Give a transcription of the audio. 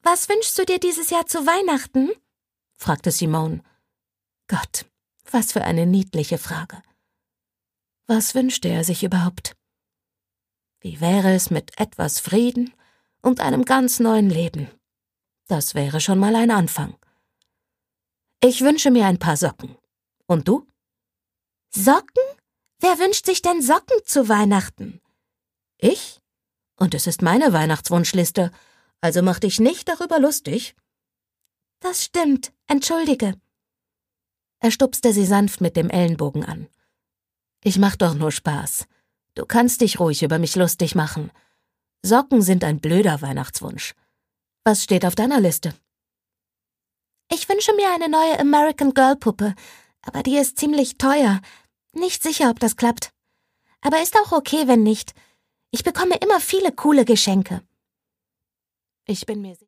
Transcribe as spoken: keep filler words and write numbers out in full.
Was wünschst du dir dieses Jahr zu Weihnachten?« fragte Simone. Gott, was für eine niedliche Frage. Was wünschte er sich überhaupt? Wie wäre es mit etwas Frieden und einem ganz neuen Leben? Das wäre schon mal ein Anfang. Ich wünsche mir ein paar Socken. Und du? Socken? Wer wünscht sich denn Socken zu Weihnachten? Ich? Und es ist meine Weihnachtswunschliste, also mach dich nicht darüber lustig. Das stimmt, entschuldige. Er stupste sie sanft mit dem Ellenbogen an. Ich mach doch nur Spaß. Du kannst dich ruhig über mich lustig machen. Socken sind ein blöder Weihnachtswunsch. Was steht auf deiner Liste? Ich wünsche mir eine neue American Girl Puppe, aber die ist ziemlich teuer. Nicht sicher, ob das klappt. Aber ist auch okay, wenn nicht. Ich bekomme immer viele coole Geschenke. Ich bin mir sicher.